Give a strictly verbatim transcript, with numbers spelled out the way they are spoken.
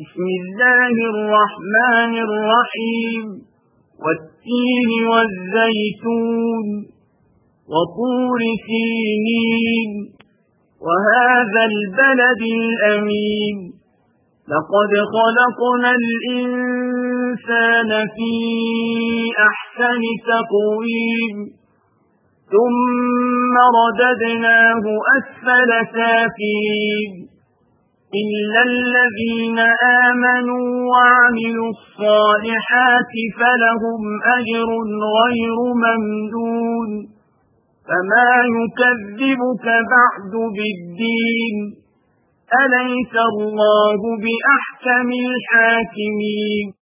بسم الله الرحمن الرحيم والتين والزيتون وطور سينين وهذا البلد الأمين لقد خلقنا الإنسان في أحسن تقويم ثم رددناه أسفل سافلين إلا الذين آمنوا وعملوا الصالحات فلهم أجر غير ممنون فما يكذبك بعد بالدين أليس الله بأحكم الحاكمين.